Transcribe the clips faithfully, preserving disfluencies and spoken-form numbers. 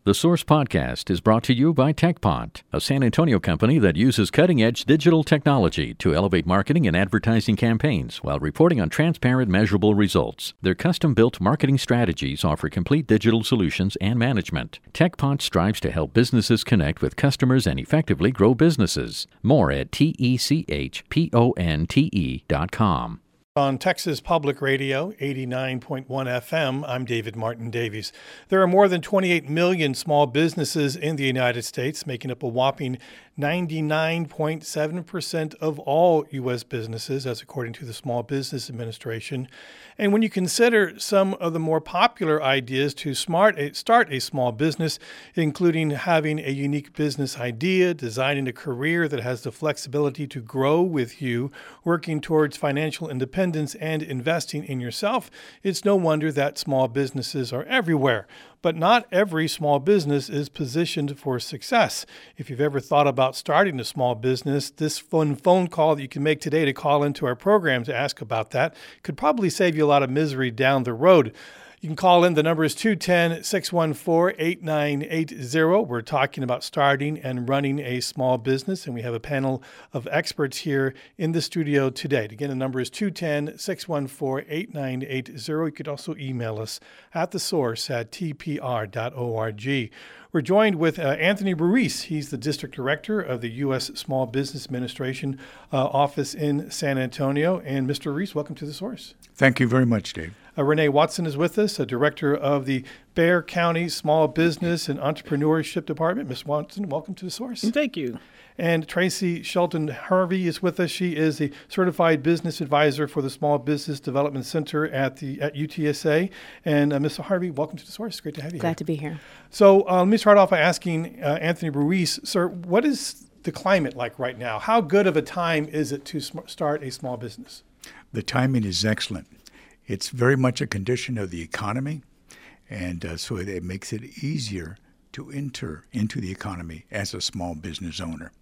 The Source Podcast is brought to you by TechPont, a San Antonio company that uses cutting-edge digital technology to elevate marketing and advertising campaigns while reporting on transparent, measurable results. Their custom-built marketing strategies offer complete digital solutions and management. TechPont strives to help businesses connect with customers and effectively grow businesses. More at T E C H P O N T E dot com. On Texas Public Radio, eighty-nine point one F M, I'm David Martin Davies. There are more than twenty-eight million small businesses in the United States, making up a whopping ninety-nine point seven percent of all U S businesses, as according to the Small Business Administration. And when you consider some of the more popular ideas to smart, start a small business, including having a unique business idea, designing a career that has the flexibility to grow with you, working towards financial independence, and investing in yourself, it's no wonder that small businesses are everywhere. But not every small business is positioned for success. If you've ever thought about starting a small business, this phone phone call that you can make today to call into our program to ask about that could probably save you a lot of misery down the road. You can call in. The number is two one zero, six one four, eight nine eight zero. We're talking about starting and running a small business, and we have a panel of experts here in the studio today. Again, the number is two one zero, six one four, eight nine eight zero. You could also email us at the source at t p r dot org. We're joined with uh, Anthony Ruiz. He's the District Director of the U S Small Business Administration uh, office in San Antonio. And Mister Ruiz, welcome to The Source. Thank you very much, Dave. Uh, Renee Watson is with us, a Director of the Bexar County Small Business and Entrepreneurship Department. Miz Watson, welcome to The Source. Thank you. And Tracy Shelton Harvey is with us. She is a Certified Business Advisor for the Small Business Development Center at the at U T S A. And uh, Miz Harvey, welcome to The Source. Great to have you Glad here. to be here. So uh, let me start off by asking uh, Anthony Ruiz, sir, what is the climate like right now? How good of a time is it to sm- start a small business? The timing is excellent. It's very much a condition of the economy, and uh, so it, it makes it easier to enter into the economy as a small business owner.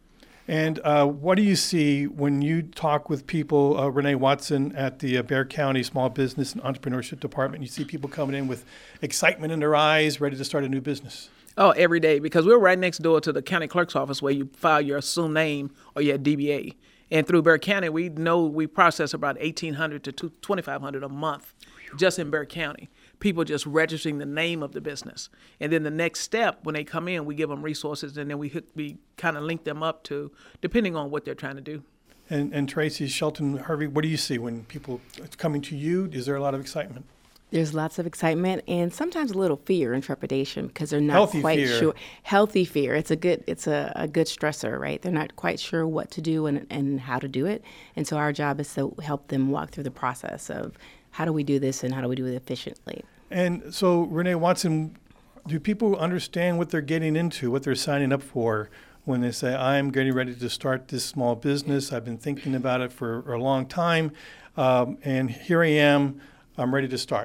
And uh, what do you see when you talk with people, uh, Renee Watson at the uh, Bexar County Small Business and Entrepreneurship Department? You see people coming in with excitement in their eyes, ready to start a new business. Oh, every day, because we're right next door to the county clerk's office where you file your assumed name or your D B A. And through Bexar County, we know we process about eighteen hundred to twenty-five hundred a month just in Bexar County. People just registering the name of the business. And then the next step, when they come in, we give them resources, and then we we kind of link them up to, depending on what they're trying to do. And, and Tracy Shelton Harvey, what do you see when people are coming to you? Is there a lot of excitement? There's lots of excitement and sometimes a little fear and trepidation because they're not Healthy quite fear. sure. Healthy fear. It's a good it's a, a good stressor, right? They're not quite sure what to do and, and how to do it. And so our job is to help them walk through the process of how do we do this and how do we do it efficiently. And so, Renee Watson, do people understand what they're getting into, what they're signing up for when they say, I'm getting ready to start this small business, I've been thinking about it for a long time, um, and here I am, I'm ready to start?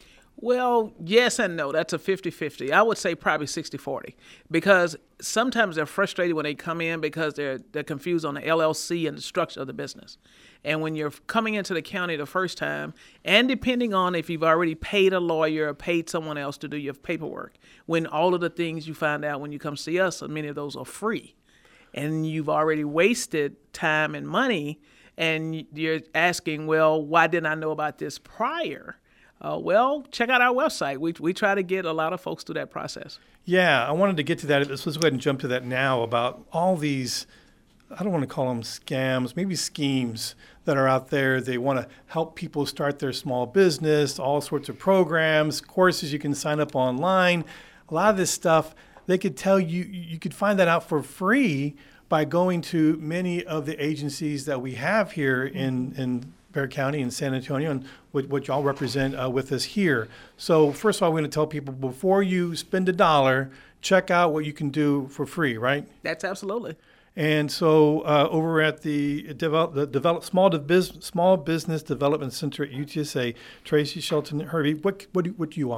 Well, yes and no. That's a fifty-fifty. I would say probably sixty forty, because sometimes they're frustrated when they come in because they're they're confused on the L L C and the structure of the business. And when you're coming into the county the first time, and depending on if you've already paid a lawyer or paid someone else to do your paperwork, when all of the things you find out when you come see us, many of those are free, and you've already wasted time and money, and you're asking, well, why didn't I know about this prior? Uh, well, check out our website. We we try to get a lot of folks through that process. Yeah, I wanted to get to that. Let's go ahead and jump to that now about all these, I don't want to call them scams, maybe schemes that are out there. They want to help people start their small business, all sorts of programs, courses you can sign up online. A lot of this stuff, they could tell you, you could find that out for free by going to many of the agencies that we have here in, in Bexar County and San Antonio, and what, what y'all represent uh, with us here. So first of all, we're going to tell people, before you spend a dollar, check out what you can do for free, right? That's absolutely. And so uh, over at the, develop, the develop, small, Biz, small Business Development Center at U T S A, Tracy Shelton Harvey, what, what, do, what do you offer?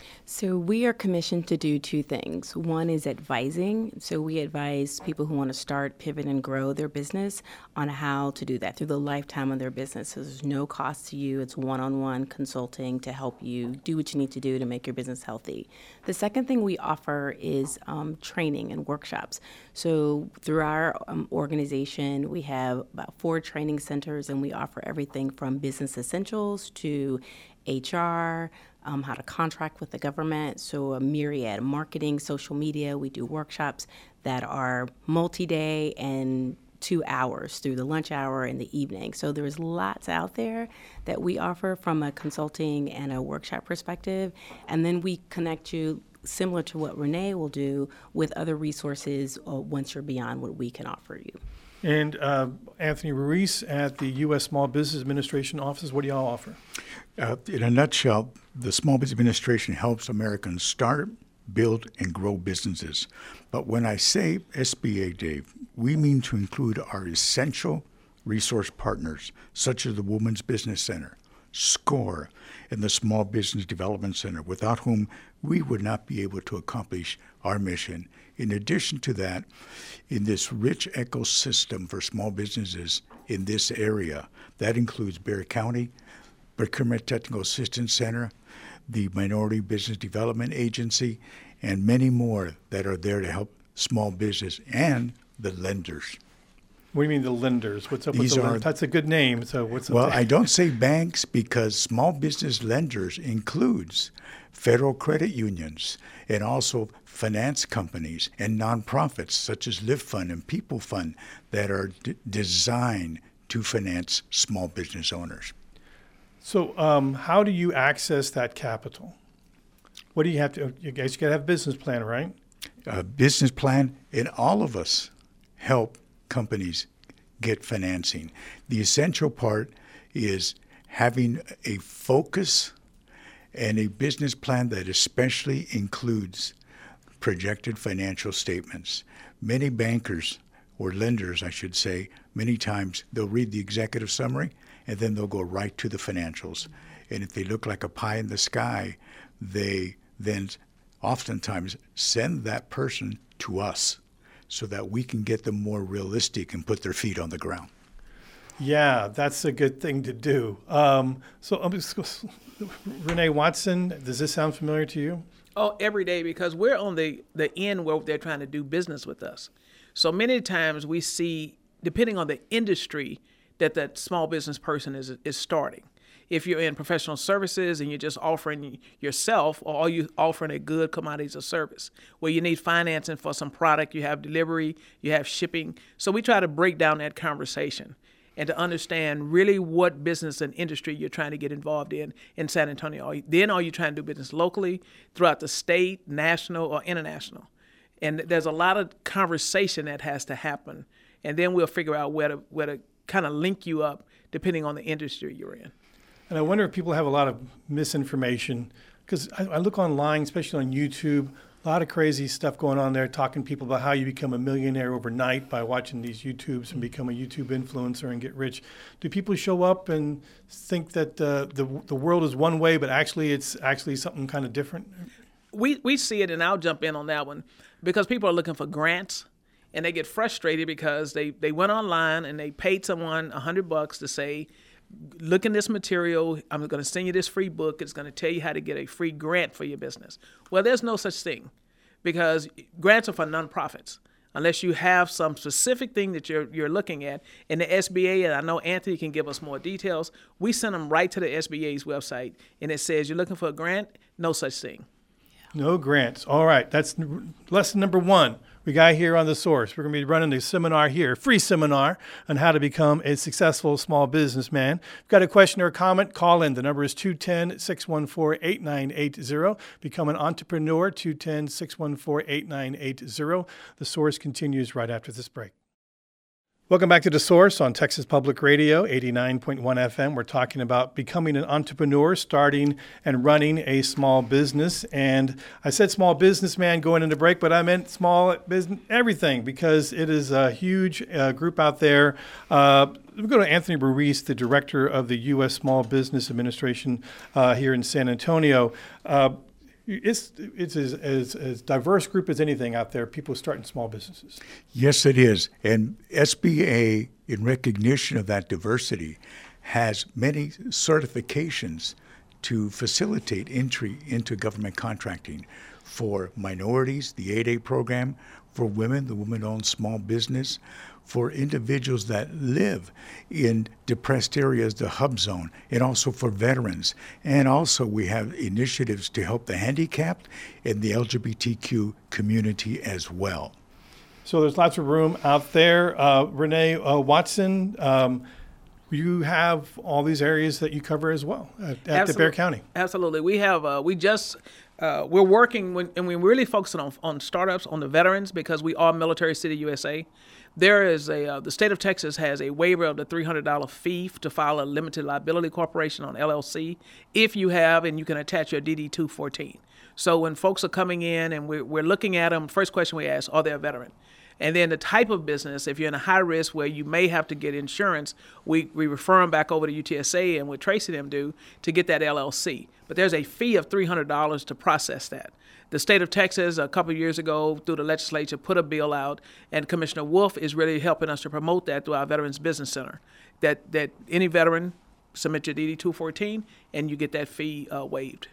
So we are commissioned to do two things. One is advising. So we advise people who want to start, pivot, and grow their business on how to do that through the lifetime of their business. So there's no cost to you. It's one-on-one consulting to help you do what you need to do to make your business healthy. The second thing we offer is um, training and workshops. So through our um, organization, we have about four training centers, and we offer everything from business essentials to H R, um, how to contract with the government, so a myriad of marketing, social media. We do workshops that are multi-day and two hours through the lunch hour and the evening. So there's lots out there that we offer from a consulting and a workshop perspective. And then we connect you, similar to what Renee will do, with other resources uh, once you're beyond what we can offer you. And uh, Anthony Ruiz at the U S Small Business Administration office, what do y'all offer? Uh, in a nutshell, the Small Business Administration helps Americans start, build, and grow businesses. But when I say S B A, Dave, we mean to include our essential resource partners, such as the Women's Business Center, SCORE, and the Small Business Development Center, without whom we would not be able to accomplish our mission. In addition to that, in this rich ecosystem for small businesses in this area, that includes Bexar County, Procurement Technical Assistance Center, the Minority Business Development Agency, and many more that are there to help small business and the lenders. What do you mean the lenders? What's up These with the are, lenders? That's a good name. So what's up Well, there? I don't say banks because small business lenders includes federal credit unions and also finance companies and nonprofits such as Live Fund and People Fund that are d- designed to finance small business owners. So um, how do you access that capital? What do you have to, you guys got to have a business plan, right? A business plan, and all of us help companies get financing. The essential part is having a focus and a business plan that especially includes projected financial statements. Many bankers, or lenders I should say, many times they'll read the executive summary and then they'll go right to the financials. And if they look like a pie in the sky, they then oftentimes send that person to us so that we can get them more realistic and put their feet on the ground. Yeah, that's a good thing to do. Um, so, um, Renee Watson, does this sound familiar to you? Oh, every day, because we're on the, the end where they're trying to do business with us. So many times we see, depending on the industry that that small business person is is starting. If you're in professional services and you're just offering yourself, or are you offering a good commodities or service where you need financing for some product, you have delivery, you have shipping. So we try to break down that conversation and to understand really what business and industry you're trying to get involved in in San Antonio. Are you, then are you trying to do business locally, throughout the state, national, or international? And there's a lot of conversation that has to happen. And then we'll figure out where to, where to kind of link you up depending on the industry you're in. And I wonder if people have a lot of misinformation, because I, I look online, especially on YouTube, a lot of crazy stuff going on there, talking to people about how you become a millionaire overnight by watching these YouTubes and become a YouTube influencer and get rich. Do people show up and think that uh, the the world is one way, but actually it's actually something kind of different? We we see it, and I'll jump in on that one, because people are looking for grants, and they get frustrated because they, they went online and they paid someone a hundred bucks to say, look in this material, I'm going to send you this free book. It's going to tell you how to get a free grant for your business. Well, there's no such thing, because grants are for nonprofits. Unless you have some specific thing that you're you're looking at. In the S B A, and I know Anthony can give us more details, we send them right to the S B A's website, and it says, you're looking for a grant? No such thing. No grants. All right. That's lesson number one. We got here on The Source. We're going to be running a seminar here, free seminar on how to become a successful small businessman. If you've got a question or a comment, call in. The number is two one zero, six one four, eight nine eight zero. Become an entrepreneur, two one zero, six one four, eight nine eight zero. The Source continues right after this break. Welcome back to The Source on Texas Public Radio, eighty-nine point one F M. We're talking about becoming an entrepreneur, starting and running a small business. And I said small businessman going into break, but I meant small business, everything, because it is a huge uh, group out there. Uh, we go to Anthony Ruiz, the director of the U S Small Business Administration uh, here in San Antonio. Uh, It's it's as, as as diverse group as anything out there. People starting small businesses. Yes, it is. And S B A, in recognition of that diversity, has many certifications to facilitate entry into government contracting for minorities, the eight A program, for women, the women-owned small business, for individuals that live in depressed areas, the hub zone, and also for veterans. And also we have initiatives to help the handicapped and the L G B T Q community as well. So there's lots of room out there. Uh, Renee uh, Watson, um, you have all these areas that you cover as well at, at the Bexar County. Absolutely. We have, uh, we just, uh, we're working, when, and we're really focusing on, on startups, on the veterans, because we are Military City U S A. There is a, uh, the state of Texas has a waiver of the three hundred dollars fee to file a limited liability corporation on L L C if you have, and you can attach your D D two fourteen. So when folks are coming in and we're, we're looking at them, first question we ask, are they a veteran? And then the type of business, if you're in a high risk where you may have to get insurance, we, we refer them back over to U T S A and what Tracy them do to get that L L C. But there's a fee of three hundred dollars to process that. The state of Texas, a couple of years ago, through the legislature, put a bill out, and Commissioner Wolf is really helping us to promote that through our Veterans Business Center, that that any veteran submit your D D two fourteen, and you get that fee uh, waived.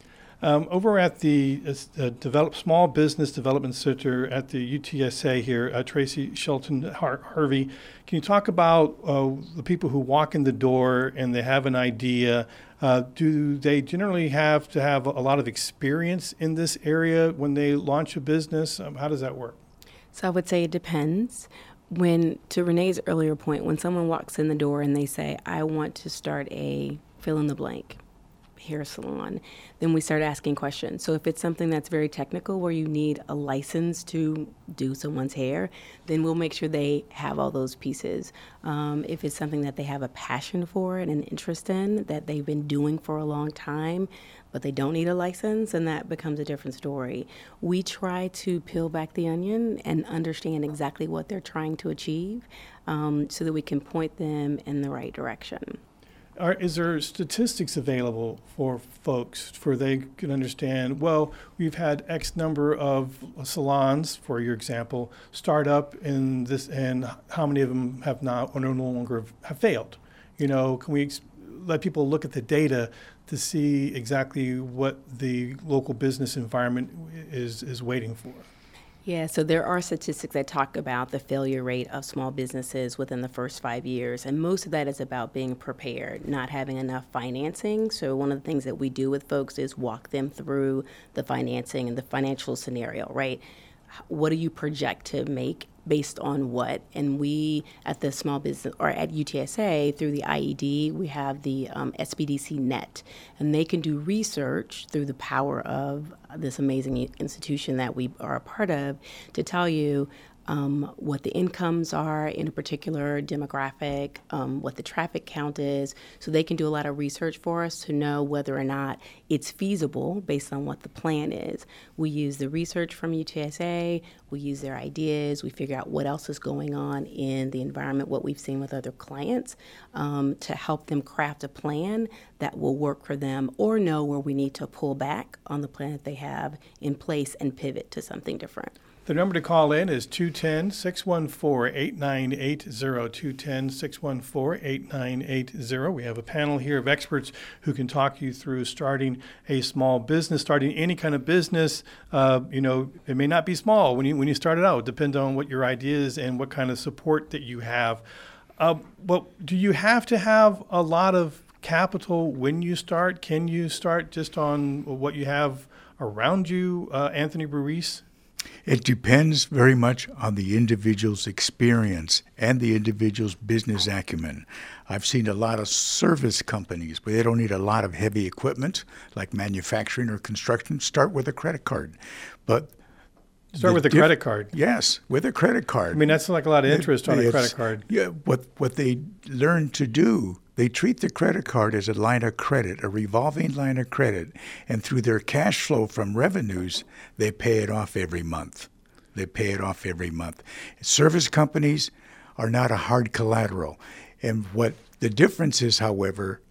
Um, over at the uh, develop, Small Business Development Center at the U T S A here, uh, Tracy Shelton Har- Harvey, can you talk about uh, the people who walk in the door and they have an idea? Uh, do they generally have to have a lot of experience in this area when they launch a business? Um, how does that work? So I would say it depends. When, to Renee's earlier point, when someone walks in the door and they say, I want to start a fill in the blank hair salon, then we start asking questions. So if it's something that's very technical where you need a license to do someone's hair, then we'll make sure they have all those pieces. Um, if it's something that they have a passion for and an interest in, that they've been doing for a long time, but they don't need a license, and that becomes a different story. We try to peel back the onion and understand exactly what they're trying to achieve, um, so that we can point them in the right direction. Are, is there statistics available for folks for they can understand, well, we've had X number of salons, for your example, start up in this, and how many of them have not or no longer have failed? You know, can we ex- let people look at the data to see exactly what the local business environment is, is waiting for? Yeah, so there are statistics that talk about the failure rate of small businesses within the first five years, and most of that is about being prepared, not having enough financing. So one of the things that we do with folks is walk them through the financing and the financial scenario, right? What do you project to make based on what? And we at the small business, or at U T S A, through the I E D, we have the um, S B D C Net, and they can do research through the power of this amazing institution that we are a part of to tell you Um, what the incomes are in a particular demographic, um, what the traffic count is, so they can do a lot of research for us to know whether or not it's feasible based on what the plan is. We use the research from U T S A, we use their ideas, we figure out what else is going on in the environment, what we've seen with other clients, um, to help them craft a plan that will work for them, or know where we need to pull back on the plan that they have in place and pivot to something different. The number to call in is two one zero, six one four, eight nine eight zero, two one zero, six one four, eight nine eight zero. We have a panel here of experts who can talk you through starting a small business, starting any kind of business. Uh, you know, it may not be small when you when you start it out. It depends on what your idea is and what kind of support that you have. Uh, but do you have to have a lot of capital when you start? Can you start just on what you have around you, uh, Anthony Ruiz? It depends very much on the individual's experience and the individual's business acumen. I've seen a lot of service companies where they don't need a lot of heavy equipment, like manufacturing or construction. Start with a credit card. But Start with a diff- credit card. Yes, with a credit card. I mean, that's like a lot of interest it, on a credit card. Yeah, what what they learn to do, they treat the credit card as a line of credit, a revolving line of credit, and through their cash flow from revenues, they pay it off every month. They pay it off every month. Service companies are not a hard collateral. And what the difference is, however,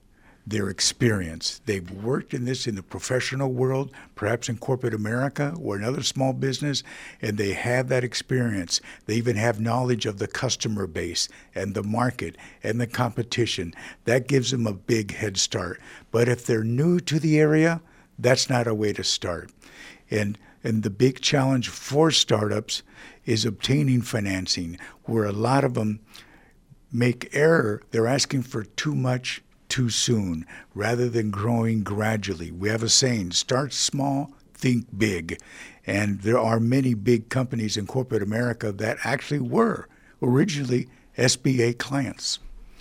their experience. They've worked in this in the professional world, perhaps in corporate America or another small business, and they have that experience. They even have knowledge of the customer base and the market and the competition. That gives them a big head start. But if they're new to the area, that's not a way to start. And and the big challenge for startups is obtaining financing, where a lot of them make error. They're asking for too much too soon rather than growing gradually. We have a saying, start small, think big. And there are many big companies in corporate America that actually were originally S B A clients.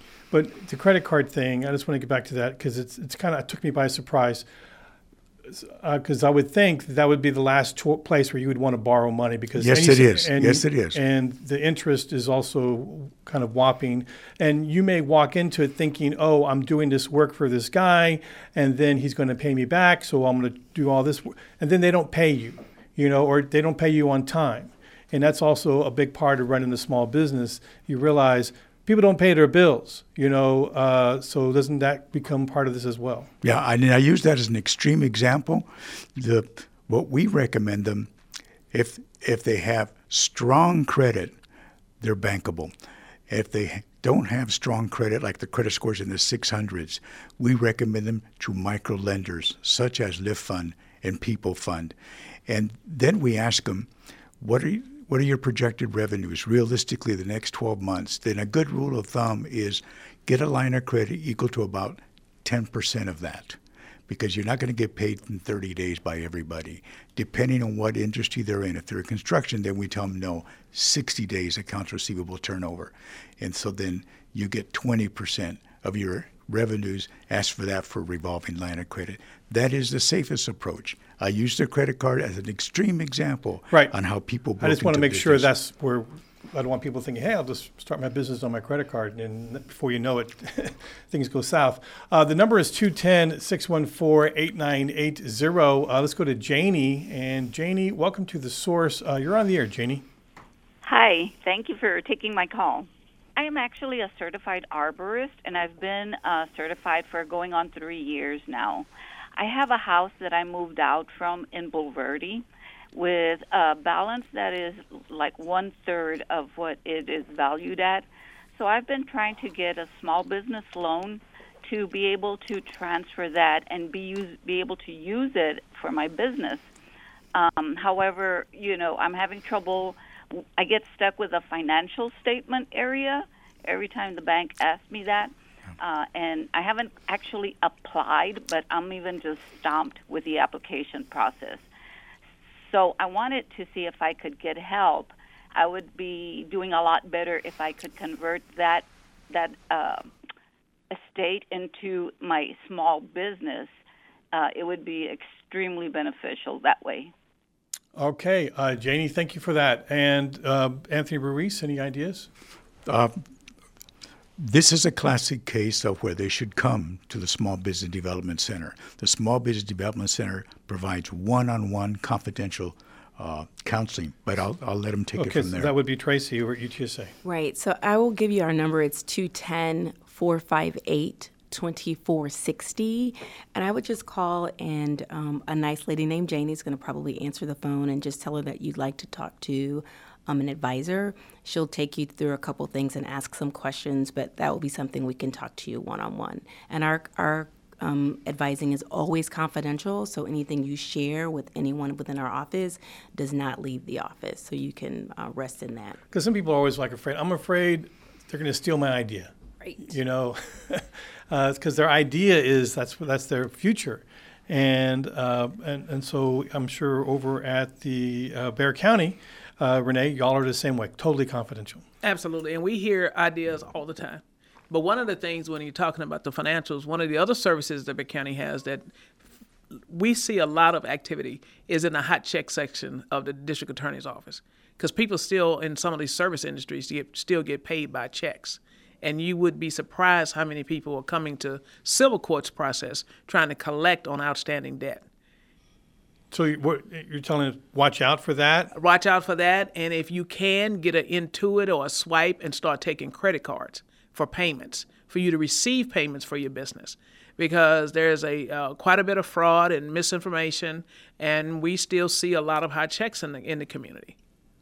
But the credit card thing, I just want to get back to that because it's it's kind of it took me by surprise. Because uh, I would think that would be the last cho- place where you would want to borrow money. Because yes, any, it is. And, yes, it is. And the interest is also kind of whopping. And you may walk into it thinking, "Oh, I'm doing this work for this guy, and then he's going to pay me back. So I'm going to do all this," and then they don't pay you, you know, or they don't pay you on time. And that's also a big part of running a small business. You realize people don't pay their bills, you know, uh, so doesn't that become part of this as well? Yeah, I, I use that as an extreme example. The what we recommend them, if if they have strong credit, they're bankable. If they don't have strong credit, like the credit scores in the six hundreds, we recommend them to micro lenders such as Lift Fund and People Fund. And then we ask them, what are you, What are your projected revenues realistically the next twelve months? Then a good rule of thumb is get a line of credit equal to about ten percent of that, because you're not going to get paid in thirty days by everybody. Depending on what industry they're in. If they're in construction, then we tell them no, sixty days accounts receivable turnover. And so then you get twenty percent of your revenues, ask for that for a revolving line of credit. That is the safest approach. I use the credit card as an extreme example right. on how people I just want to make business. sure that's where I don't want people thinking, hey, I'll just start my business on my credit card. And before you know it, things go south. Uh, the number is two one zero, six one four, eight nine eight zero. Uh, let's go to Janie. And Janie, welcome to The Source. Uh, you're on the air, Janie. Hi. Thank you for taking my call. I am actually a certified arborist, and I've been uh, certified for going on three years now. I have a house that I moved out from in Bulverde with a balance that is like one-third of what it is valued at. So I've been trying to get a small business loan to be able to transfer that and be use, be able to use it for my business. Um, however, you know, I'm having trouble. I get stuck with a financial statement area every time the bank asks me that. Uh, and I haven't actually applied, but I'm even just stumped with the application process. So I wanted to see if I could get help. I would be doing a lot better if I could convert that that uh, estate into my small business. Uh, it would be extremely beneficial that way. Okay, uh, Janie, thank you for that. And uh, Anthony Ruiz, any ideas? Uh, This is a classic case of where they should come to the Small Business Development Center. The Small Business Development Center provides one-on-one confidential uh, counseling, but I'll, I'll let them take okay, it from so there. That would be Tracy over at U T S A. Right. So I will give you our number. It's two one zero, four five eight, two four six zero. And I would just call, and um, a nice lady named Janie is going to probably answer the phone and just tell her that you'd like to talk to Um, an advisor. She'll take you through a couple things and ask some questions, but that will be something we can talk to you one-on-one. And our our um, advising is always confidential, so anything you share with anyone within our office does not leave the office, so you can uh, rest in that. Because some people are always like afraid. I'm afraid they're going to steal my idea. Right. You know, because uh, their idea is that's that's their future. And, uh, and and so I'm sure over at the uh, Bexar County, Uh, Renee, y'all are the same way, totally confidential. Absolutely, and we hear ideas all the time. But one of the things when you're talking about the financials, one of the other services that Bexar County has that we see a lot of activity is in the hot check section of the district attorney's office, because people still in some of these service industries get, still get paid by checks. And you would be surprised how many people are coming to civil courts process trying to collect on outstanding debt. So you're telling us watch out for that? Watch out for that. And if you can, get an Intuit or a Swipe and start taking credit cards for payments, for you to receive payments for your business. because there's a uh, quite a bit of fraud and misinformation, and we still see a lot of high checks in the in the community.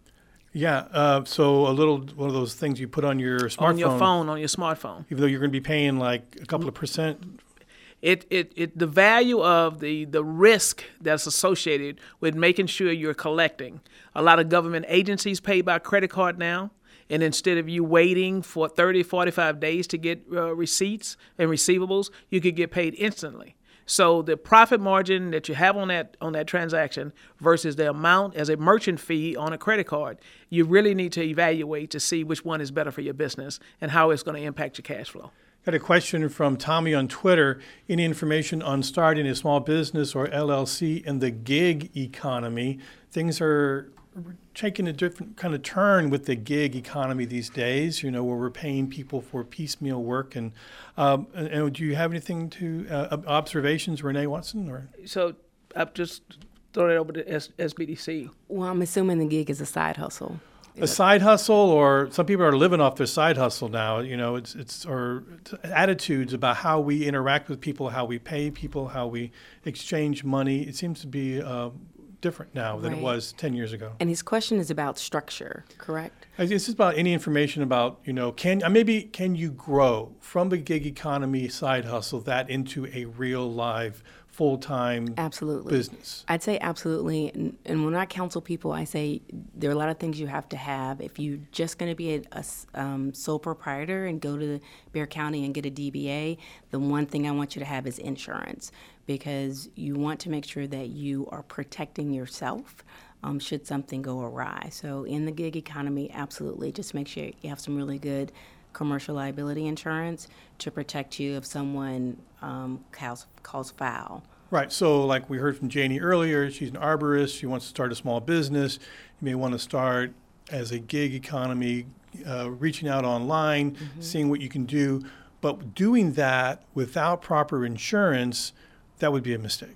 Yeah, uh, so a little one of those things you put on your smartphone. On your phone, on your smartphone. Even though you're going to be paying like a couple of percent. It, it, it the value of the, the risk that's associated with making sure you're collecting. A lot of government agencies pay by credit card now, and instead of you waiting for thirty, forty-five days to get uh, receipts and receivables, you could get paid instantly. So the profit margin that you have on that on that transaction versus the amount as a merchant fee on a credit card, you really need to evaluate to see which one is better for your business and how it's going to impact your cash flow. Got a question from Tommy on Twitter. Any information on starting a small business or L L C in the gig economy? Things are taking a different kind of turn with the gig economy these days, you know, where we're paying people for piecemeal work. And, um, and, and do you have anything to uh, observations, Renee Watson? Or So I've just thrown it over to S- SBDC. Well, I'm assuming the gig is a side hustle. A side hustle, or some people are living off their side hustle now. You know, it's it's or attitudes about how we interact with people, how we pay people, how we exchange money. It seems to be uh, different now than Right. it was ten years ago. And his question is about structure, correct? This is about any information about, you know, can uh, maybe can you grow from the gig economy side hustle that into a real live full-time Absolutely. business? I'd say absolutely. And, and when I counsel people, I say there are a lot of things you have to have. If you're just going to be a, a s- um, sole proprietor and go to Bexar County and get a D B A, the one thing I want you to have is insurance, because you want to make sure that you are protecting yourself um, should something go awry. So in the gig economy, absolutely, just make sure you have some really good commercial liability insurance to protect you if someone um, calls, calls foul. Right. So like we heard from Janie earlier, she's an arborist. She wants to start a small business. You may want to start as a gig economy, uh, reaching out online, mm-hmm. seeing what you can do. But doing that without proper insurance, that would be a mistake.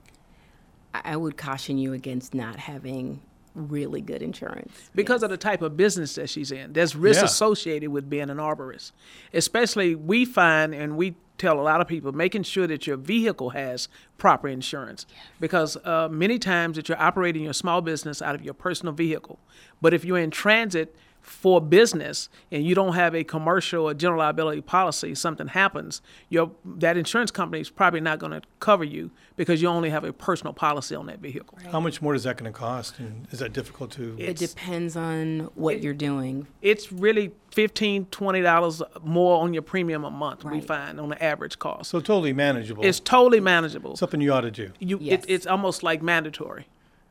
I would caution you against not having really good insurance. Because yes. of the type of business that she's in. There's risk Yeah. associated with being an arborist. Especially we find, and we tell a lot of people, making sure that your vehicle has proper insurance. Yes. Because uh, many times that you're operating your small business out of your personal vehicle. But if you're in transit for business and you don't have a commercial or general liability policy, something happens, your that insurance company is probably not going to cover you because you only have a personal policy on that vehicle. Right. How much more is that going to cost? And is that difficult to? It depends on what it, you're doing. It's really fifteen dollars, twenty dollars more on your premium a month, Right. we find, on the average cost. So totally manageable. It's totally manageable. Something you ought to do. You, Yes. it, it's almost like mandatory.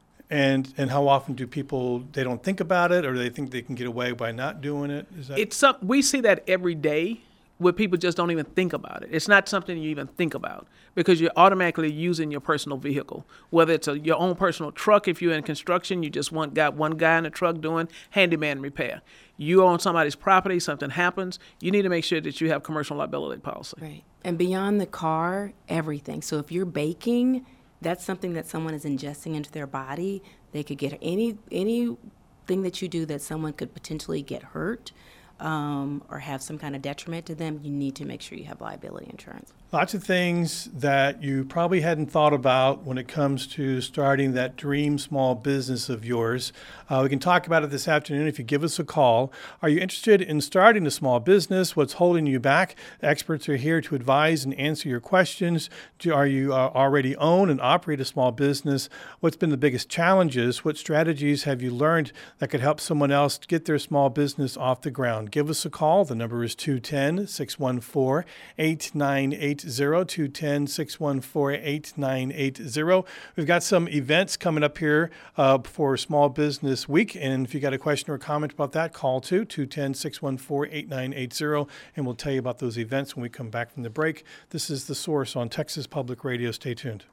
And and how often do people, they don't think about it, or they think they can get away by not doing it? Is that? It's some, we see that every day where people just don't even think about it. It's not something you even think about because you're automatically using your personal vehicle. Whether it's a, your own personal truck, if you're in construction, you just want got one guy in the truck doing handyman repair. You own somebody's property, something happens, you need to make sure that you have commercial liability policy. Right. And beyond the car, everything. So if you're baking, that's something that someone is ingesting into their body. They could get any anything that you do that someone could potentially get hurt um, or have some kind of detriment to them. You need to make sure you have liability insurance. Lots of things that you probably hadn't thought about when it comes to starting that dream small business of yours. Uh, we can talk about it this afternoon if you give us a call. Are you interested in starting a small business? What's holding you back? Experts are here to advise and answer your questions. Do, are you uh, already own and operate a small business? What's been the biggest challenges? What strategies have you learned that could help someone else get their small business off the ground? Give us a call. The number is two one zero, six one four, eight nine eight zero, two one zero, six one four, eight nine eight zero. We've got some events coming up here uh, for Small Business Week, and if you got a question or comment about that, call to two one zero, six one four, eight nine eight zero, and we'll tell you about those events when we come back from the break. This is The Source on Texas Public Radio. Stay tuned.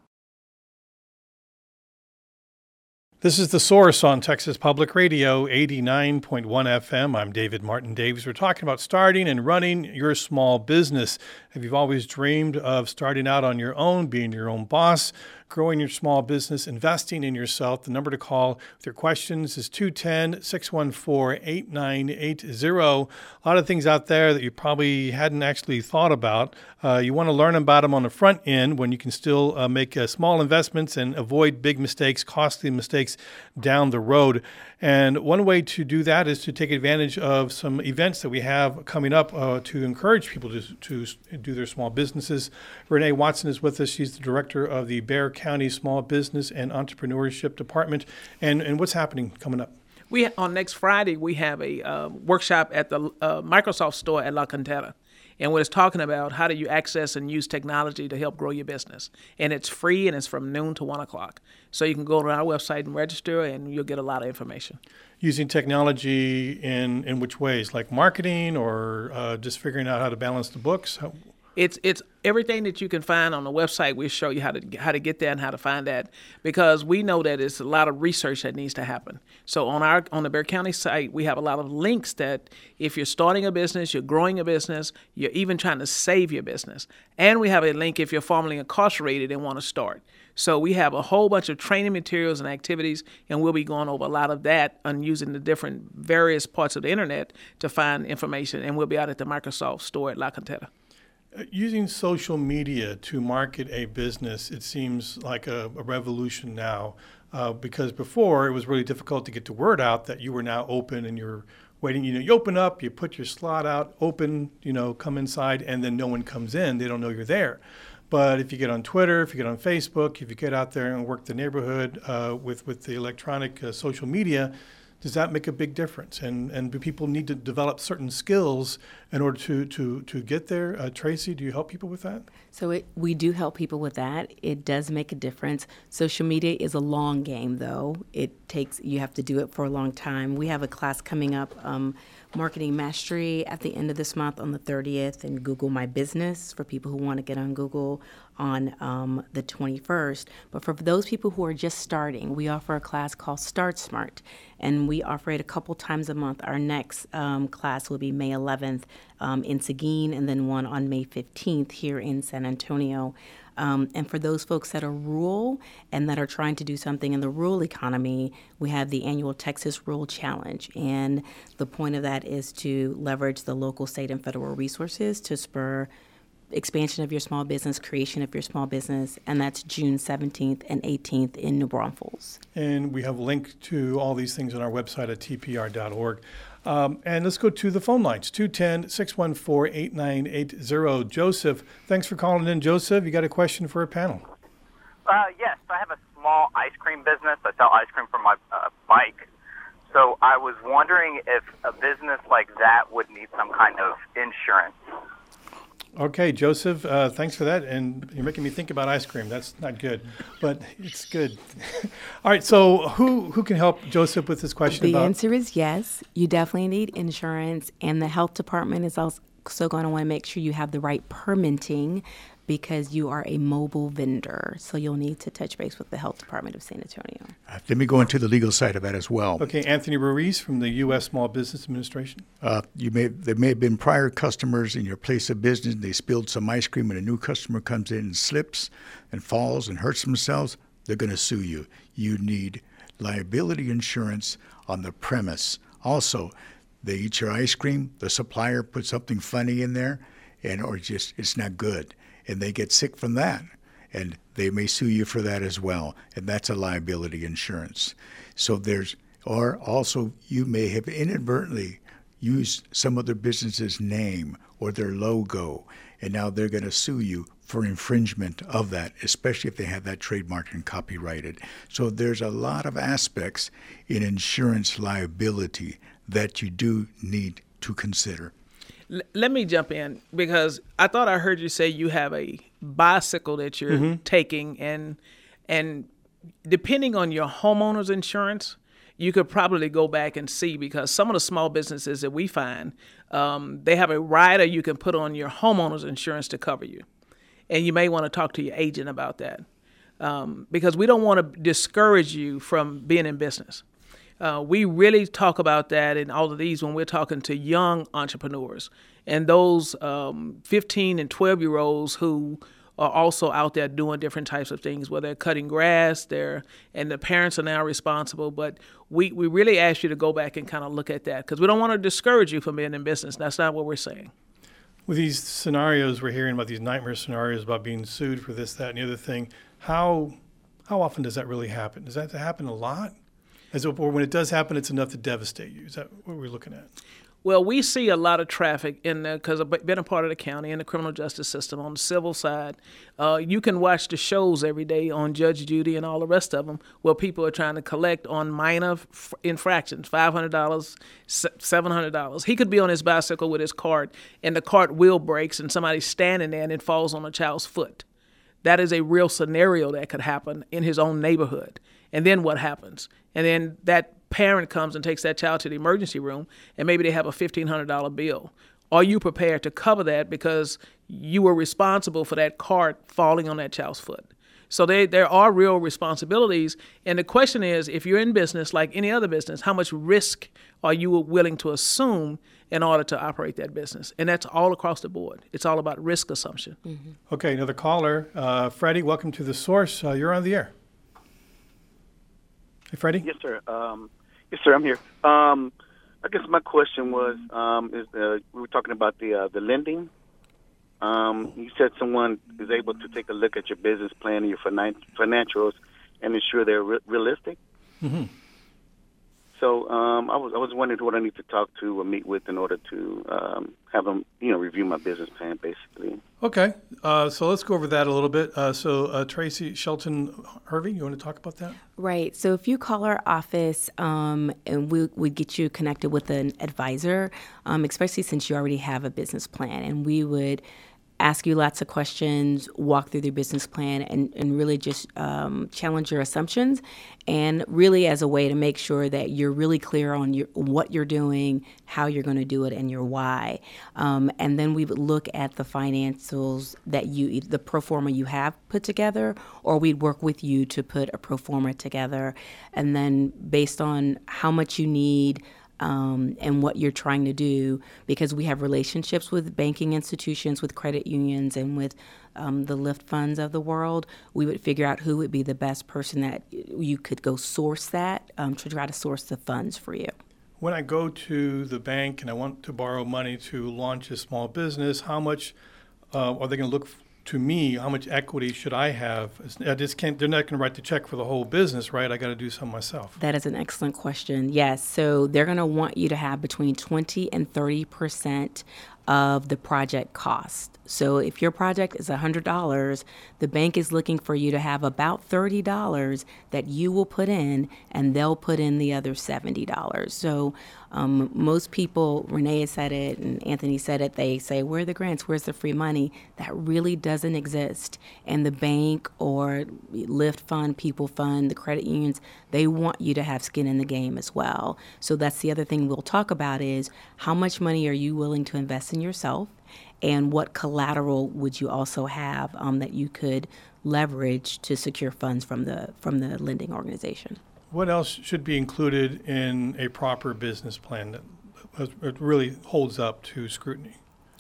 This is The Source on Texas Public Radio, eighty-nine point one F M. I'm David Martin Davies. We're talking about starting and running your small business. If you've always dreamed of starting out on your own, being your own boss, growing your small business, investing in yourself. The number to call with your questions is two one zero, six one four, eight nine eight zero. A lot of things out there that you probably hadn't actually thought about. Uh, you want to learn about them on the front end when you can still uh, make uh, small investments and avoid big mistakes, costly mistakes down the road. And one way to do that is to take advantage of some events that we have coming up uh, to encourage people to, to do their small businesses. Renee Watson is with us. She's the director of the Bexar County Small Business and Entrepreneurship Department. And, and what's happening coming up? We on next Friday, we have a uh, workshop at the uh, Microsoft store at La Cantera. And what it's talking about, how do you access and use technology to help grow your business? And it's free, and it's from noon to one o'clock. So you can go to our website and register, and you'll get a lot of information. Using technology in, in which ways? Like marketing or uh, just figuring out how to balance the books? How- It's it's everything that you can find on the website. We show you how to how to get there and how to find that, because we know that it's a lot of research that needs to happen. So on our on the Bexar County site, we have a lot of links that if you're starting a business, you're growing a business, you're even trying to save your business, and we have a link if you're formerly incarcerated and want to start. So we have a whole bunch of training materials and activities, and we'll be going over a lot of that and using the different various parts of the internet to find information. And we'll be out at the Microsoft store at La Cantera. Using social media to market a business, it seems like a, a revolution now, uh, because before it was really difficult to get the word out that you were now open and you're waiting. You know, you open up, you put your slot out, open, you know, come inside, and then no one comes in. They don't know you're there. But if you get on Twitter, if you get on Facebook, if you get out there and work the neighborhood uh, with, with the electronic uh, social media, does that make a big difference? And and do people need to develop certain skills in order to, to, to get there? Uh, Tracy, do you help people with that? So it, we do help people with that. It does make a difference. Social media is a long game, though. It takes, you have to do it for a long time. We have a class coming up, um, Marketing Mastery, at the end of this month on the thirtieth, and Google My Business for people who want to get on Google on um, the twenty-first. But for those people who are just starting, we offer a class called Start Smart, and we offer it a couple times a month. Our next um, class will be May eleventh um, in Seguin, and then one on May fifteenth here in San Antonio. Um, and for those folks that are rural and that are trying to do something in the rural economy, we have the annual Texas Rural Challenge. And the point of that is to leverage the local, state, and federal resources to spur expansion of your small business, creation of your small business, and that's June seventeenth and eighteenth in New Braunfels. And we have a link to all these things on our website at t p r dot org. Um, and let's go to the phone lines, two one zero, six one four, eight nine eight zero. Joseph, thanks for calling in. Joseph, you got a question for a panel? Uh, yes, I have a small ice cream business. I sell ice cream from my uh, bike. So I was wondering if a business like that would need some kind of insurance. Okay, Joseph, uh, thanks for that. And you're making me think about ice cream. That's not good, but it's good. All right, so who who can help Joseph with this question? The about? answer is yes. You definitely need insurance, and the health department is also going to want to make sure you have the right permitting, because you are a mobile vendor. So you'll need to touch base with the health department of San Antonio. Uh, let me go into the legal side of that as well. Okay, Anthony Ruiz from the U S Small Business Administration. Uh, you may there may have been prior customers in your place of business. They spilled some ice cream, and a new customer comes in and slips and falls and hurts themselves. They're going to sue you. You need liability insurance on the premise. Also, they eat your ice cream. The supplier puts something funny in there, and or just it's not good, and they get sick from that, and they may sue you for that as well, and that's a liability insurance. So there's, or also you may have inadvertently used some other business's name or their logo, and now they're going to sue you for infringement of that, especially if they have that trademarked and copyrighted. So there's a lot of aspects in insurance liability that you do need to consider. L- let me jump in, because I thought I heard you say you have a bicycle that you're mm-hmm. taking, and and depending on your homeowner's insurance, you could probably go back and see, because some of the small businesses that we find, um, they have a rider you can put on your homeowner's insurance to cover you. And you may want to talk to your agent about that, um, because we don't want to discourage you from being in business. Uh, we really talk about that in all of these when we're talking to young entrepreneurs and those um, fifteen and twelve year olds who are also out there doing different types of things, where they're cutting grass, they're, and the parents are now responsible. But we, we really ask you to go back and kind of look at that, because we don't want to discourage you from being in business. That's not what we're saying. With these scenarios, we're hearing about these nightmare scenarios about being sued for this, that, and the other thing. How how often does that really happen? Does that happen a lot? As if, or when it does happen, it's enough to devastate you? Is that what we're looking at? Well, we see a lot of traffic in the, because I've been a part of the county in the criminal justice system on the civil side. Uh, you can watch the shows every day on Judge Judy and all the rest of them, where people are trying to collect on minor f- infractions, five hundred dollars, seven hundred dollars. He could be on his bicycle with his cart, and the cart wheel breaks, and somebody's standing there, and it falls on a child's foot. That is a real scenario that could happen in his own neighborhood. And then what happens? And then that parent comes and takes that child to the emergency room, and maybe they have a fifteen hundred dollars bill. Are you prepared to cover that because you were responsible for that cart falling on that child's foot? So they, there are real responsibilities. And the question is, if you're in business like any other business, how much risk are you willing to assume in order to operate that business? And that's all across the board. It's all about risk assumption. Mm-hmm. Okay, another caller. Uh, Freddie, welcome to The Source. Uh, you're on the air. Hey, Freddie? Yes, sir. Um, yes, sir, I'm here. Um, I guess my question was, um, is uh, we were talking about the uh, the lending. Um, you said someone is able to take a look at your business plan and your finan- financials and ensure they're re- realistic. Mm-hmm. So um, I was I was wondering who I need to talk to or meet with in order to um, have them, you know, review my business plan, basically. Okay, uh, so let's go over that a little bit. Uh, so uh, Tracy Shelton Hervey, you want to talk about that? Right. So if you call our office, um, and we we get you connected with an advisor, um, especially since you already have a business plan, and we would ask you lots of questions, walk through the business plan, and, and really just um, challenge your assumptions, and really as a way to make sure that you're really clear on your, what you're doing, how you're going to do it, and your why. Um, and then we would look at the financials that you, the pro forma you have put together, or we'd work with you to put a pro forma together. And then based on how much you need, Um, and what you're trying to do, because we have relationships with banking institutions, with credit unions, and with um, the Lyft funds of the world, we would figure out who would be the best person that you could go source that um, to try to source the funds for you. When I go to the bank and I want to borrow money to launch a small business, how much uh, are they going to look f- to me? How much equity should I have? I just can't. They're not going to write the check for the whole business, right? I got to do some myself. That is an excellent question. Yes, so they're going to want you to have between twenty and thirty percent of the project cost. So if your project is one hundred dollars, the bank is looking for you to have about thirty dollars that you will put in, and they'll put in the other seventy dollars. So um, most people, Renee said it and Anthony said it, they say, where are the grants? Where's the free money? That really doesn't exist. And the bank or Lyft Fund, People Fund, the credit unions, they want you to have skin in the game as well. So that's the other thing we'll talk about is how much money are you willing to invest in yourself, and what collateral would you also have um, that you could leverage to secure funds from the from the lending organization. What else should be included in a proper business plan that it really holds up to scrutiny?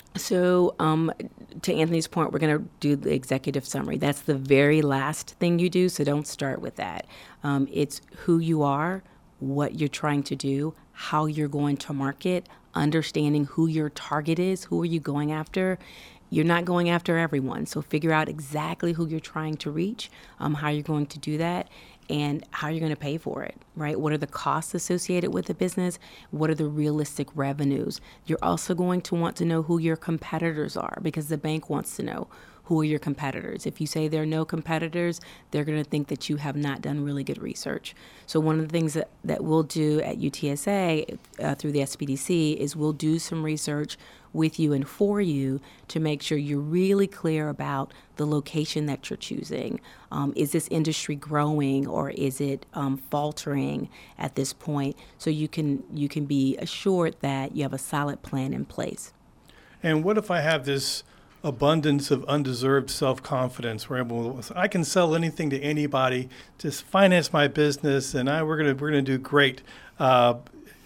So um, to Anthony's point, we're going to do the executive summary. That's the very last thing you do, so don't start with that. Um, it's who you are, what you're trying to do, how you're going to market, understanding who your target is, who are you going after. You're not going after everyone, so figure out exactly who you're trying to reach, um, how you're going to do that, and how you're going to pay for it, right? What are the costs associated with the business? What are the realistic revenues? You're also going to want to know who your competitors are, because the bank wants to know who are your competitors. If you say there are no competitors, they're going to think that you have not done really good research. So one of the things that, that we'll do at U T S A uh, through the S B D C is we'll do some research with you and for you to make sure you're really clear about the location that you're choosing. Um, is this industry growing, or is it um, faltering at this point? So you can you can be assured that you have a solid plan in place. And what if I have this abundance of undeserved self-confidence where able, I can sell anything to anybody, just finance my business, and I, we're gonna we're gonna do great. Uh,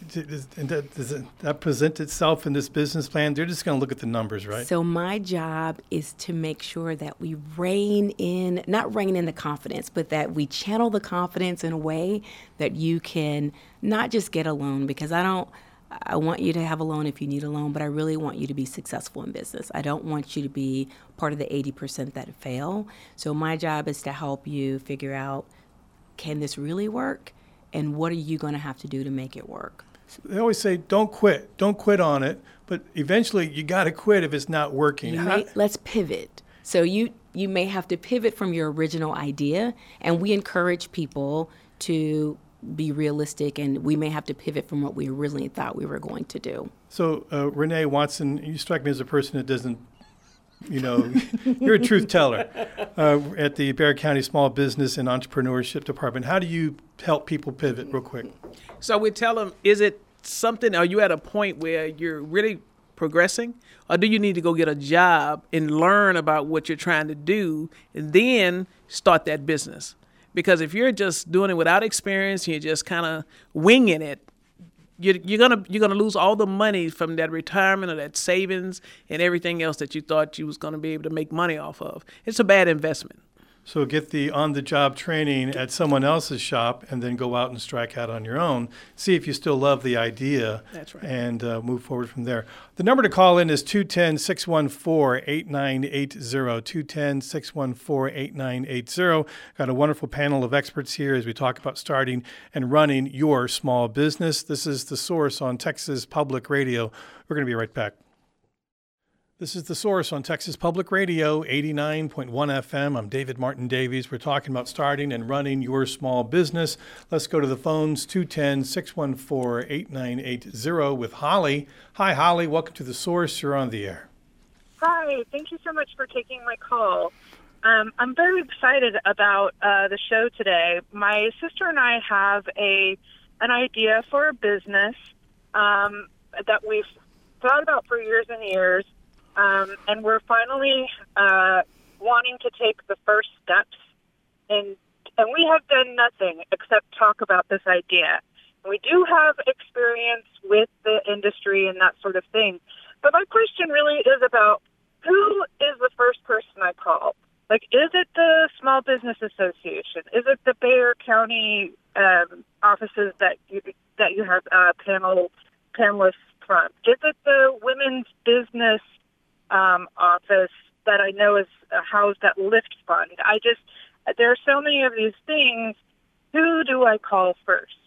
Does, that, does it, that present itself in this business plan? They're just going to look at the numbers, right? So my job is to make sure that we rein in, not rein in the confidence, but that we channel the confidence in a way that you can not just get a loan, because I don't, I want you to have a loan if you need a loan, but I really want you to be successful in business. I don't want you to be part of the eighty percent that fail. So my job is to help you figure out, can this really work? And what are you going to have to do to make it work? They always say, don't quit. Don't quit on it. But eventually, you got to quit if it's not working. You How- may, let's pivot. So you, you may have to pivot from your original idea, and we encourage people to be realistic, and we may have to pivot from what we originally thought we were going to do. So, uh, Renee Watson, you strike me as a person that doesn't, you know, you're a truth teller uh, at the Bexar County Small Business and Entrepreneurship Department. How do you help people pivot real quick? So we tell them, is it something, are you at a point where you're really progressing? Or do you need to go get a job and learn about what you're trying to do and then start that business? Because if you're just doing it without experience, you're just kind of winging it, you're, you're gonna you're gonna lose all the money from that retirement or that savings and everything else that you thought you was gonna be able to make money off of. It's a bad investment. So get the on-the-job training at someone else's shop and then go out and strike out on your own. See if you still love the idea. That's right. And uh, move forward from there. The number to call in is two one zero, six one four, eight nine eight zero, two one zero, six one four, eight nine eight zero. Got a wonderful panel of experts here as we talk about starting and running your small business. This is The Source on Texas Public Radio. We're going to be right back. This is The Source on Texas Public Radio, eighty-nine point one F M. I'm David Martin Davies. We're talking about starting and running your small business. Let's go to the phones, two one zero, six one four, eight nine eight zero with Holly. Hi, Holly. Welcome to The Source. You're on the air. Hi. Thank you so much for taking my call. Um, I'm very excited about uh, the show today. My sister and I have a an idea for a business um, that we've thought about for years and years. Um, and we're finally uh, wanting to take the first steps, and and we have done nothing except talk about this idea. We do have experience with the industry and that sort of thing, but my question really is about who is the first person I call? Like, is it the Small Business Association? Is it the Bexar County um, offices that you that you have uh, panel panelists from? Is it the Women's Business Um, office that I know is uh, housed at Lift Fund? I just, there are so many of these things. Who do I call first?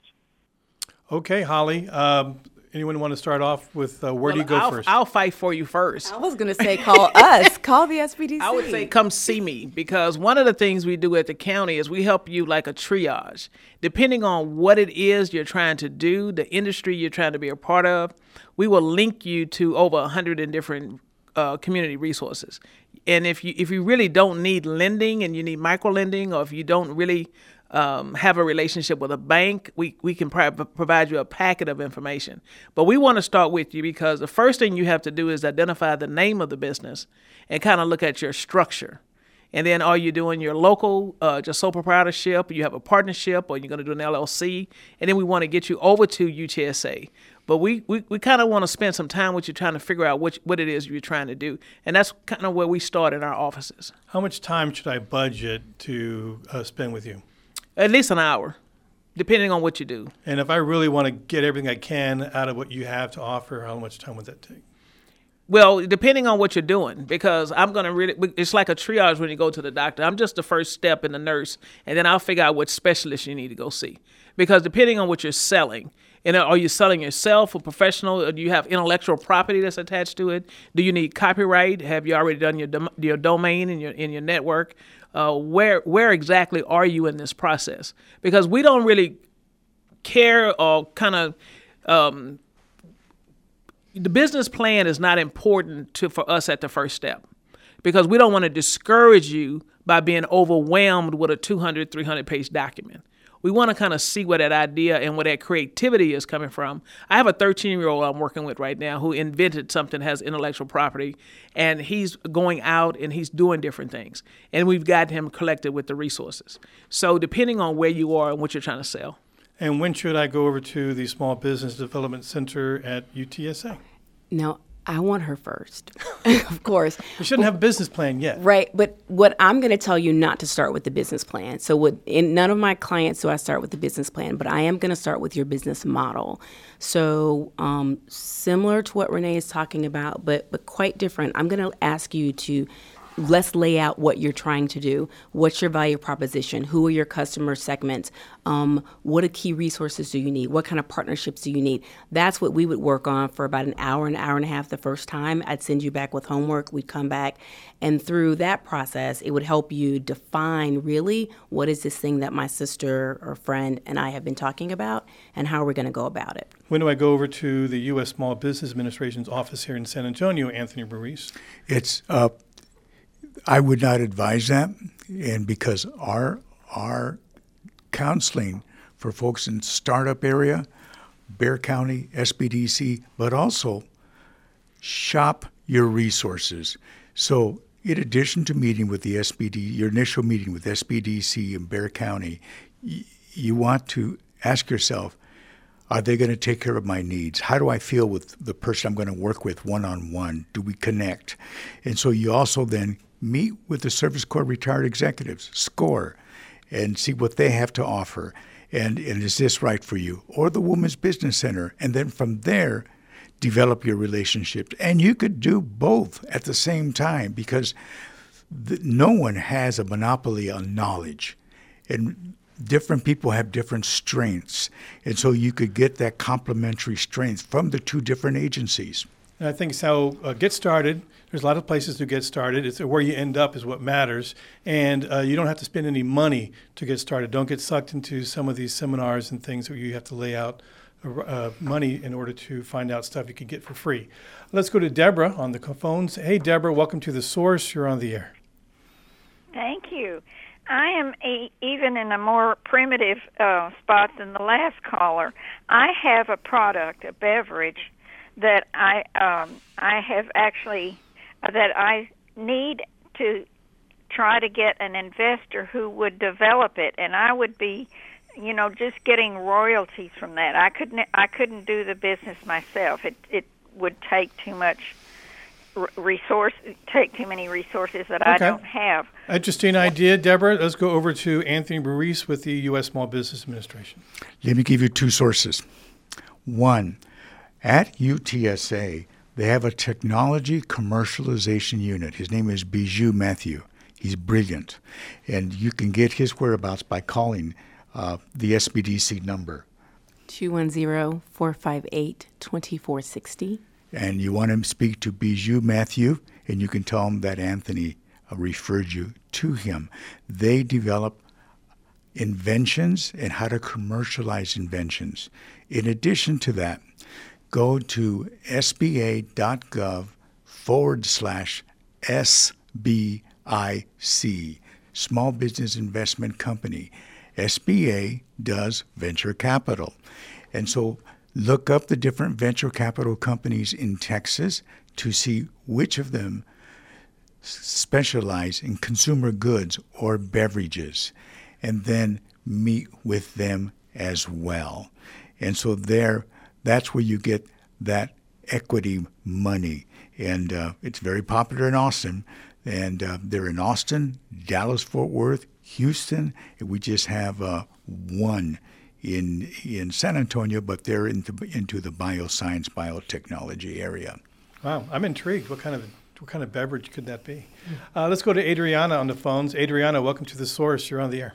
Okay, Holly. Um, anyone want to start off with uh, where Well, do you go I'll, first? I'll fight for you first. I was going to say call us, call the S B D C. I would say come see me, because one of the things we do at the county is we help you like a triage. Depending on what it is you're trying to do, the industry you're trying to be a part of, we will link you to over one hundred and different Uh, community resources. And if you if you really don't need lending and you need micro lending, or if you don't really um, have a relationship with a bank, we, we can pro- provide you a packet of information. But we want to start with you because the first thing you have to do is identify the name of the business and kind of look at your structure. And then are you doing your local, uh, just sole proprietorship, you have a partnership, or you're going to do an L L C? And then we want to get you over to U T S A. But we, we, we kind of want to spend some time with you trying to figure out which, what it is you're trying to do. And that's kind of where we start in our offices. How much time should I budget to uh, spend with you? At least an hour, depending on what you do. And if I really want to get everything I can out of what you have to offer, how much time would that take? Well, depending on what you're doing, because I'm going to really, it's like a triage when you go to the doctor. I'm just the first step in the nurse, and then I'll figure out what specialist you need to go see. Because depending on what you're selling, and are you selling yourself or professional? Or do you have intellectual property that's attached to it? Do you need copyright? Have you already done your dom- your domain in your in your network? Uh, where where exactly are you in this process? Because we don't really care or kind of um, the business plan is not important to for us at the first step, because we don't want to discourage you by being overwhelmed with a two hundred, three hundred page document. We want to kind of see where that idea and where that creativity is coming from. I have a thirteen-year-old I'm working with right now who invented something, has intellectual property, and he's going out and he's doing different things. And we've got him collected with the resources. So depending on where you are and what you're trying to sell. And when should I go over to the Small Business Development Center at U T S A? No, I want her first, of course. You shouldn't have a business plan yet. Right, but what I'm going to tell you not to start with the business plan. So with in none of my clients do I start with the business plan, but I am going to start with your business model. So um, similar to what Renee is talking about, but but quite different. I'm going to ask you to let's lay out what you're trying to do. What's your value proposition? Who are your customer segments? Um, what are key resources do you need? What kind of partnerships do you need? That's what we would work on for about an hour, an hour and a half the first time. I'd send you back with homework. We'd come back. And through that process, it would help you define really what is this thing that my sister or friend and I have been talking about, and how are we going to go about it. When do I go over to the U S Small Business Administration's office here in San Antonio, Anthony Ruiz? It's uh, I would not advise that, and because our our counseling for folks in startup area, Bexar County, S B D C, but also shop your resources. So in addition to meeting with the S B D, your initial meeting with S B D C in Bexar County, y- you want to ask yourself, are they going to take care of my needs? How do I feel with the person I'm going to work with one-on-one? Do we connect? And so you also then meet with the Service Corps retired executives, SCORE, and see what they have to offer. And, and is this right for you? Or the Women's Business Center. And then from there, develop your relationships. And you could do both at the same time, because the, no one has a monopoly on knowledge. And different people have different strengths. And so you could get that complementary strength from the two different agencies. And I think so. Uh, get started. There's a lot of places to get started. It's where you end up is what matters. And uh, you don't have to spend any money to get started. Don't get sucked into some of these seminars and things where you have to lay out uh, money in order to find out stuff you can get for free. Let's go to Deborah on the phones. Hey, Deborah, welcome to The Source. You're on the air. Thank you. I am a, even in a more primitive uh, spot than the last caller. I have a product, a beverage, that I um, I have actually uh, that I need to try to get an investor who would develop it, and I would be, you know, just getting royalties from that. I couldn't I couldn't do the business myself. It it would take too much resource, take too many resources that okay. I don't have. Interesting idea, Deborah. Let's go over to Anthony Ruiz with the U S Small Business Administration. Let me give you two sources. One, at U T S A, they have a technology commercialization unit. His name is Bijou Matthew. He's brilliant. And you can get his whereabouts by calling uh, the S B D C number. two one zero, four five eight, two four six zero. And you want to speak to Bijou Matthew, and you can tell him that Anthony uh, referred you to him. They develop inventions and how to commercialize inventions. In addition to that, go to sba.gov forward slash SBIC, Small Business Investment Company. S B A does venture capital. And so look up the different venture capital companies in Texas to see which of them specialize in consumer goods or beverages, and then meet with them as well. And so there, that's where you get that equity money. And uh, it's very popular in Austin. And uh, they're in Austin, Dallas, Fort Worth, Houston. And we just have uh, one in in San Antonio, but they're into into the bioscience, biotechnology area. Wow, I'm intrigued. What kind of what kind of beverage could that be? Uh, let's go to Adriana on the phones. Adriana, welcome to The Source. You're on the air.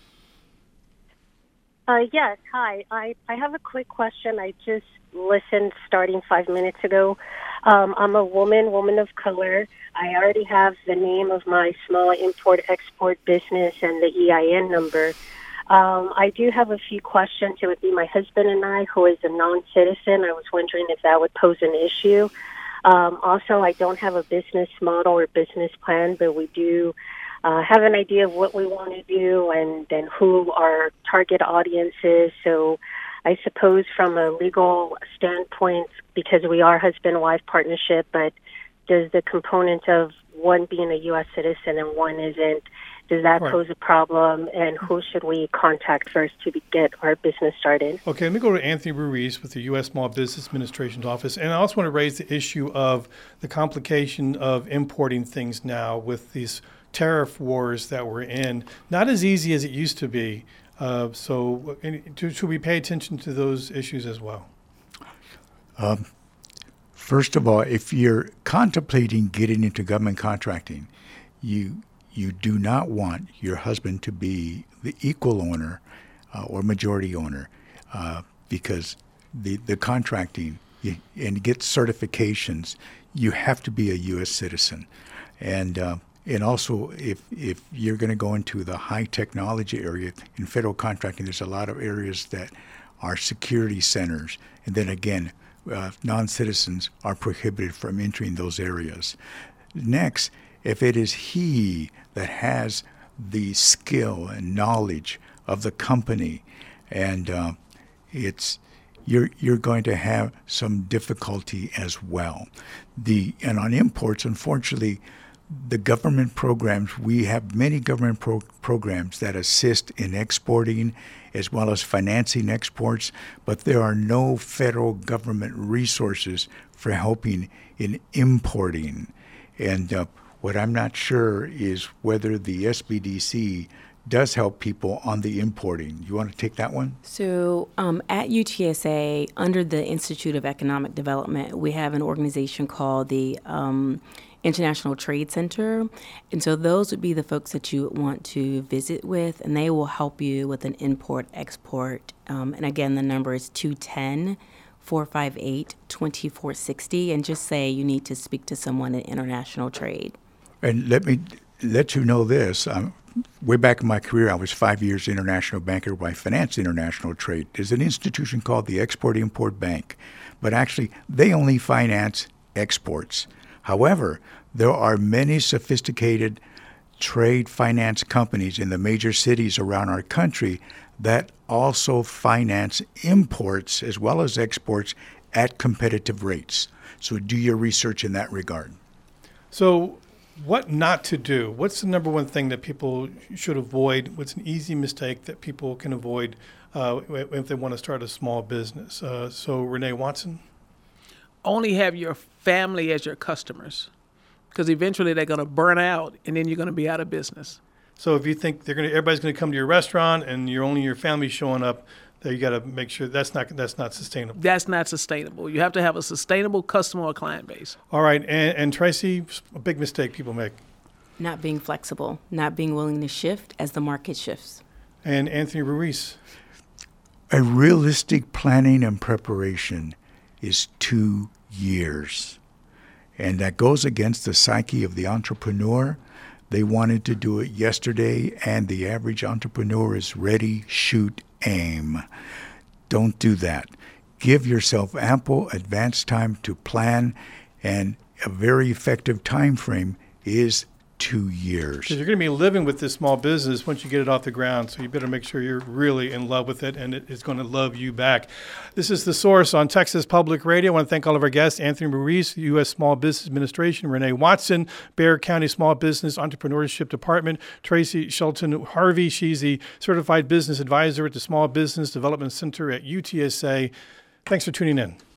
Uh, yes, hi. I, I have a quick question. I just listened starting five minutes ago. Um, I'm a woman, woman of color. I already have the name of my small import-export business and the E I N number. Um, I do have a few questions. It would be my husband and I, who is a non-citizen. I was wondering if that would pose an issue. Um, also, I don't have a business model or business plan, but we do uh, have an idea of what we want to do and then who our target audience is. So I suppose from a legal standpoint, because we are husband-wife partnership, but does the component of one being a U S citizen and one isn't, Does that Right. pose a problem? And who should we contact first to be, get our business started? Okay, let me go to Anthony Ruiz with the U S Small Business Administration's office. And I also want to raise the issue of the complication of importing things now with these tariff wars that we're in. Not as easy as it used to be. Uh, so any, to, should we pay attention to those issues as well? Um, first of all, if you're contemplating getting into government contracting, you you do not want your husband to be the equal owner uh, or majority owner uh, because the, the contracting you, and get certifications, you have to be a U S citizen. And uh, and also, if if you're going to go into the high technology area in federal contracting, there's a lot of areas that are security centers. And then again, uh, non-citizens are prohibited from entering those areas. Next, if it is he that has the skill and knowledge of the company, and uh, it's you're you're going to have some difficulty as well. The and on imports, unfortunately, the government programs, we have many government pro- programs that assist in exporting as well as financing exports, but there are no federal government resources for helping in importing. And uh, what I'm not sure is whether the S B D C does help people on the importing. You want to take that one? So um, at U T S A, under the Institute of Economic Development, we have an organization called the um, International Trade Center. And so those would be the folks that you would want to visit with, and they will help you with an import-export. Um, and again, the number is two one zero, four five eight, two four six zero, and just say you need to speak to someone in international trade. And let me let you know this. Um, way back in my career, I was five years international banker where I financed international trade. There's an institution called the Export-Import Bank, but actually they only finance exports. However, there are many sophisticated trade finance companies in the major cities around our country that also finance imports as well as exports at competitive rates. So do your research in that regard. So what not to do? What's the number one thing that people should avoid? What's an easy mistake that people can avoid uh, if they want to start a small business? Uh, so Renee Watson? Only have your family as your customers, because eventually they're going to burn out and then you're going to be out of business. So if you think they're going to, everybody's going to come to your restaurant and you're only your family showing up, that you got to make sure that's not that's not sustainable. That's not sustainable. You have to have a sustainable customer or client base. All right, and, and Tracy, a big mistake people make. Not being flexible, not being willing to shift as the market shifts. And Anthony Ruiz. A realistic planning and preparation is two years. And that goes against the psyche of the entrepreneur. They wanted to do it yesterday, and the average entrepreneur is ready, shoot, aim. Don't do that. Give yourself ample advance time to plan, and a very effective time frame is two years. Because you're going to be living with this small business once you get it off the ground, so you better make sure you're really in love with it and it is going to love you back. This is The Source on Texas Public Radio. I want to thank all of our guests, Anthony Ruiz, U S Small Business Administration, Renee Watson, Bexar County Small Business Entrepreneurship Department, Tracy Shelton Harvey. She's the Certified Business Advisor at the Small Business Development Center at U T S A. Thanks for tuning in.